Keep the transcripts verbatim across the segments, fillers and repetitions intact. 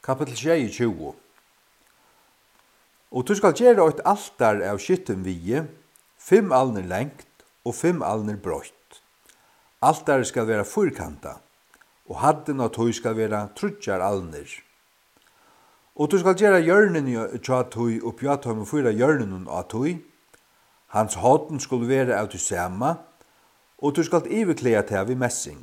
Kapitel tjúgu. Og du skal gjøre et altar av skytten vie, fem alner lengt og fem alner brøtt. Altaret skal være fyrkanta, og hadden av tøy skal være trutjar alner. Og du skal gjøre hjørnen av tøy og pjata med fyra hjørnen av tøy. Hans hånden skulle være av det samme, og du skal iverklære til ved messing.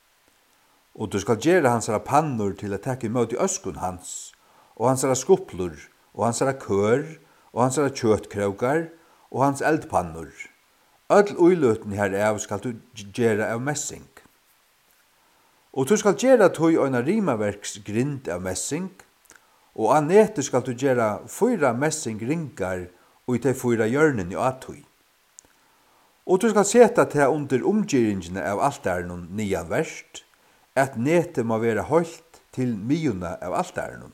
Og du skal gjøre hans pannor til å takke imot i øskun hans, og hans skuplor, og hans kør, og hans kjøtkraukar, og hans eldpannor. Öll uiløten herav skal du gjøre av messing. Og du skal gjøre tøy øyna rimaverks grind av messing, og av nete skal du gjøre fyra messing ringar og i de fyra hjørnen i atøy. Og du skal seta til under omgjeringene av altaren nian verst, at nete må være holdt til miuna av altaren.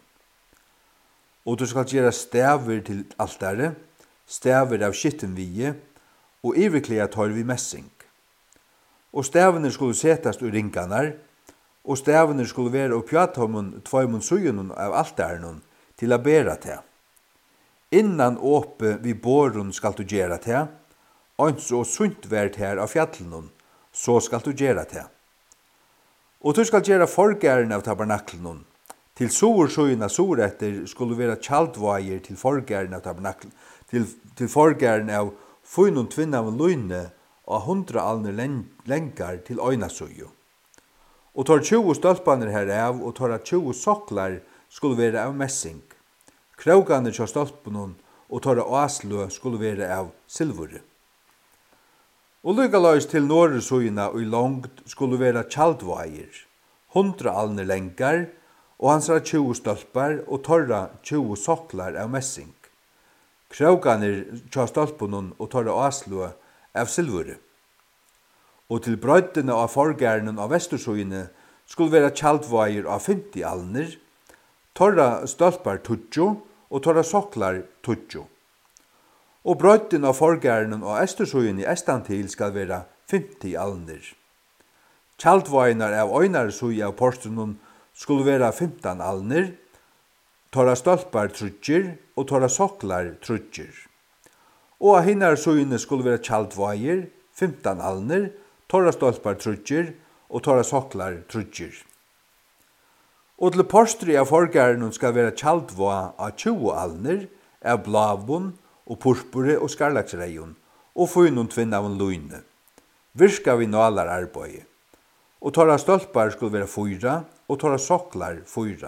Og du skal gjøre staver til altare, staver av skittenvie, og iverklæra tar vi messing. Og stavene skulle setast ur ringarnar, og stavene skulle være oppjatommen tvaimund sujunnen av altaren til a bera til. Innan åpe vi borun skal du gjera til, ans og sunt vært her av fjallenen, så skal du gjera til. Og du skal gjøre forgæren av tabernaklen. Til soversøyene soretter skulle være tjaldvaier til forgæren av tabernaklen, til, til forgæren av fynon tvinna av løyne og hundra alner lengar til øynasøyo. Og tar tjue stolpaner herav, og tar tjue soklar skulle være av messing. Krauganer til stolpanen og tar aslø skulle være av silvore. Og lykaløys til norresøyene og i langt skulle være tjaldvaier, hundra alner lengar, og hans har tjue stolpar og torra tjue soklar av messing. Krauganer tja stolpunnen og torra aslua av silvure. Og til brøddene av forgærnen av vestursøyene skulle være tjaldvaier av femti alner, torra stolpar tutsjo og torra soklar tutsjo. Og brøddene av forgærnen av estursøyene i estantil skal være femti alner. Tjaldvainar av øynarsøy av porstunnen skulle være femtan alner, torra stolpar trutjer og torra soklar trutjer. Og av hinnarsøyene skulle være tjaldvaier, femtan alner, torra stolpar trutjer og torra soklar trutjer. Og til porstri av forgæren skal være tjaldva av tjue alner, av blavun og purpure og skarlaksreion, og fynon tvinna av løyne. Virka vi nalar arbeid. Og torra stolpar skulle være fyra, og torra soklar fyra.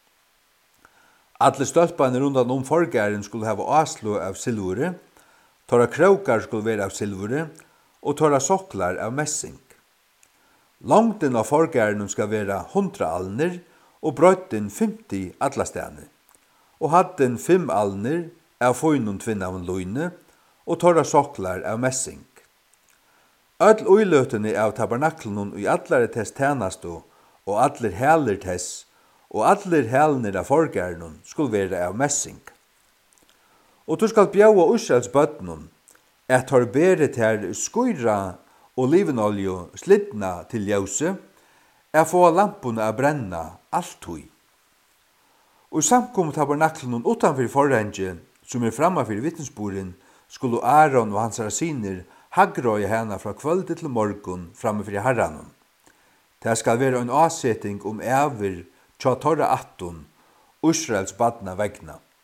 Alle stolparne rundan om forgæren skulle hava aslo av silvure, torra kraukar skulle være av silvure, og torra soklar av messing. Langten av forgæren skal være hundra alner, og brøtten femti allastene. Og hadden fem alner av fynon tvinna av løyne, og torra soklar av messing. Öll uiløtene av tabernaklen i allare tess tænasto, og allir hæler tess, og allir hælner av forgæren skulle være av messing. Og du skal bjaua Israels bøtnen, at har beret her skuira olivenolje slidna til ljøse, er få lampuna av brenna alt hui. Og i samkom tabernaklen utanfor forhengen, som er framafyr vittnesboren, skulle Aaron og hans rasiner hagrøye henne fra kvöldet til morgon framafyr herranen. Det skal være en avsetting om æver tja torra attun, Israels badna vegna.